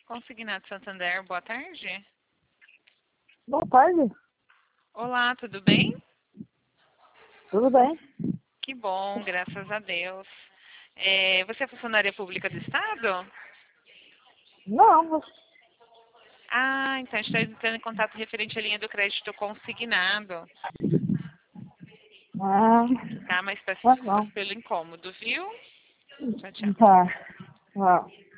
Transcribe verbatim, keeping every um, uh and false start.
Consignado Santander, boa tarde. Boa tarde. Olá, tudo bem? Tudo bem? Que bom, graças a Deus. É, você é funcionária pública do Estado? Não, você... Ah, então a gente está entrando em contato referente à linha do crédito consignado. Ah, Tá, mas tá peço bom. desculpas pelo incômodo, viu? Tchau, tchau. Tá. Tá.